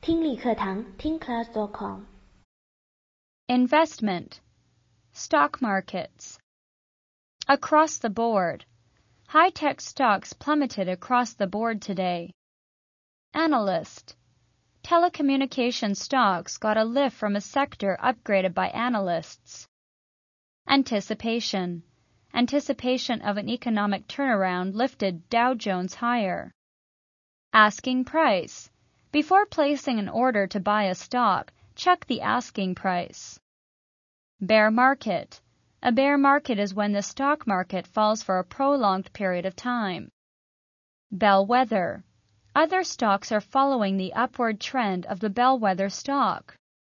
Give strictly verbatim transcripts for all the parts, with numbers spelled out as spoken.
听力课堂听 class dot com。 Investment. Stock markets. Across the board. High-tech stocks plummeted across the board today. Analyst. Telecommunication stocks got a lift from a sector upgraded by analysts. Anticipation. Anticipation of an economic turnaround lifted Dow Jones higher. Asking price. Before placing an order to buy a stock, check the asking price. Bear market. A bear market is when the stock market falls for a prolonged period of time. Bellwether. Other stocks are following the upward trend of the bellwether stock.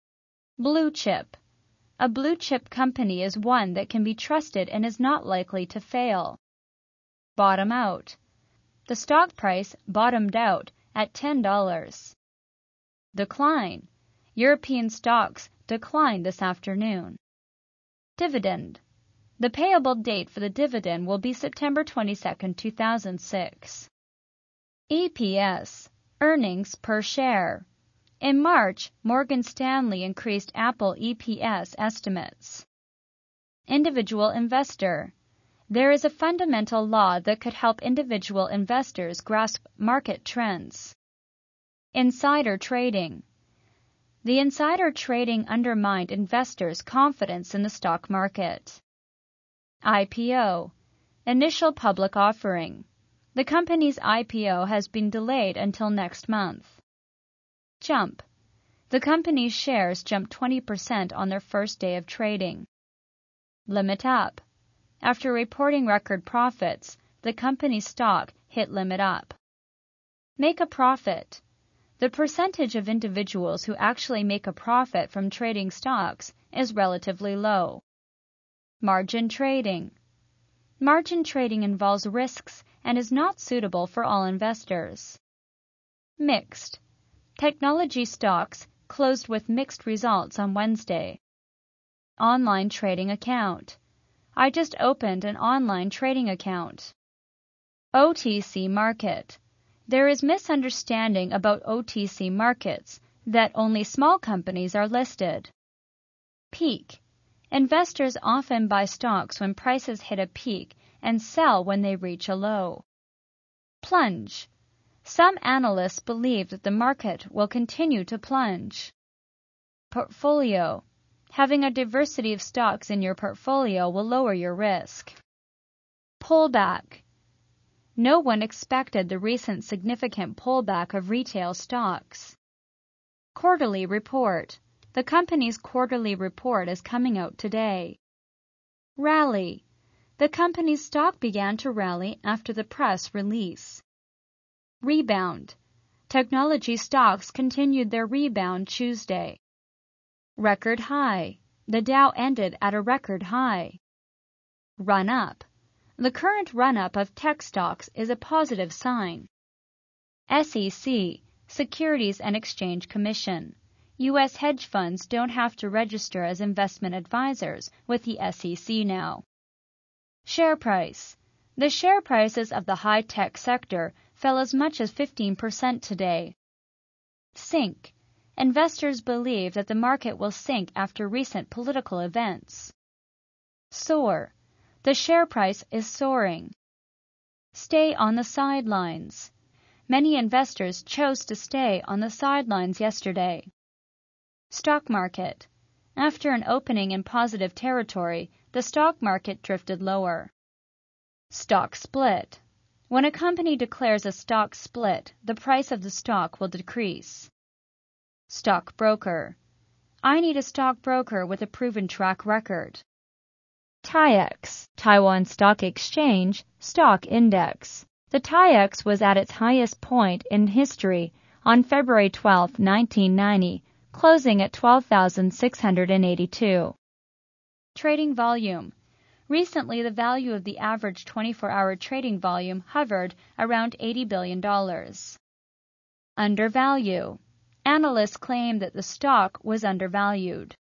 Blue chip. A blue chip company is one that can be trusted and is not likely to fail. Bottom out. The stock price bottomed out at ten dollars. Decline. European stocks declined this afternoon. Dividend. The payable date for the dividend will be September twenty-second, two thousand six. E P S. Earnings per share. In March, Morgan Stanley increased Apple E P S estimates. Individual investor. There is a fundamental law that could help individual investors grasp market trends. Insider trading. The insider trading undermined investors' confidence in the stock market. I P O. Initial public offering. The company's I P O has been delayed until next month. Jump. The company's shares jumped twenty percent on their first day of trading. Limit up. After reporting record profits, the company's stock hit limit up. Make a profit. The percentage of individuals who actually make a profit from trading stocks is relatively low. Margin trading. Margin trading involves risks and is not suitable for all investors. Mixed. Technology stocks closed with mixed results on Wednesday. Online trading account. I just opened an online trading account. O T C market. There is misunderstanding about O T C markets that only small companies are listed. Peak. Investors often buy stocks when prices hit a peak and sell when they reach a low. Plunge. Some analysts believe that the market will continue to plunge. Portfolio. Having a diversity of stocks in your portfolio will lower your risk. Pullback. No one expected the recent significant pullback of retail stocks. Quarterly report. The company's quarterly report is coming out today. Rally. The company's stock began to rally after the press release. Rebound. Technology stocks continued their rebound Tuesday. Record high. The Dow ended at a record high. Run up. The current run-up of tech stocks is a positive sign. S E C, Securities and Exchange Commission. U S hedge funds don't have to register as investment advisors with the S E C now. Share price. The share prices of the high-tech sector fell as much as fifteen percent today. Sink. Investors believe that the market will sink after recent political events. Soar. The share price is soaring. Stay on the sidelines. Many investors chose to stay on the sidelines yesterday. Stock market. After an opening in positive territory, the stock market drifted lower. Stock split. When a company declares a stock split, the price of the stock will decrease. Stockbroker. I need a stockbroker with a proven track record. T A I E X, Taiwan Stock Exchange, Stock Index. The T A I E X was at its highest point in history on February twelfth, nineteen ninety, closing at twelve thousand six hundred eighty-two. Trading volume. Recently, the value of the average twenty-four hour trading volume hovered around eighty billion dollars. Undervalue. Analysts claim that the stock was undervalued.